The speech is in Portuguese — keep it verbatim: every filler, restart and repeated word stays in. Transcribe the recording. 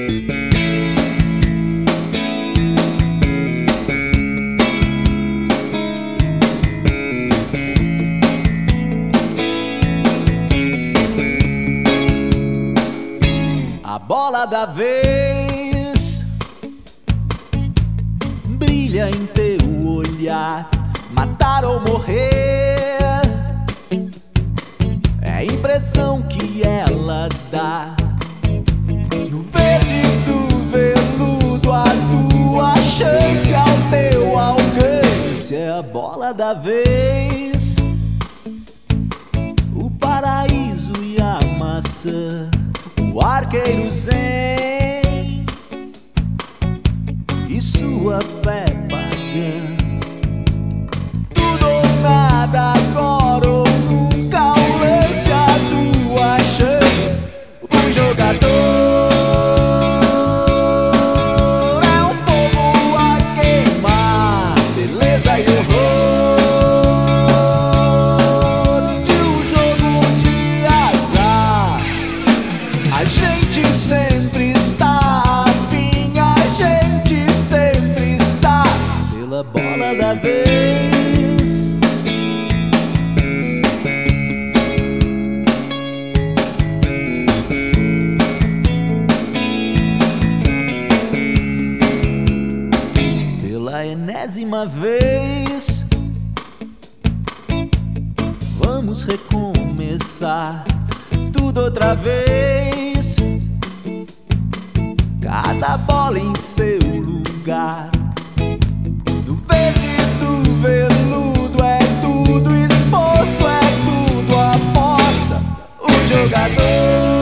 A bola da vez brilha em teu olhar. Matar ou morrer é a impressão que ela dá. No verde do veludo, a tua chance ao teu alcance é a bola da vez. O paraíso e a maçã, o arqueiro zen e sua fé pagã. Tudo ou nada, agora ou nunca, o lance, a tua chance. O jogador é um fogo a queimar, beleza e horror de um jogo de azar. A gente sempre está afim, a gente sempre está pela bola da vez. Pela enésima vez, vamos recomeçar tudo outra vez. Cada bola em seu lugar. Do verde do veludo é tudo exposto, é tudo aposta. O jogador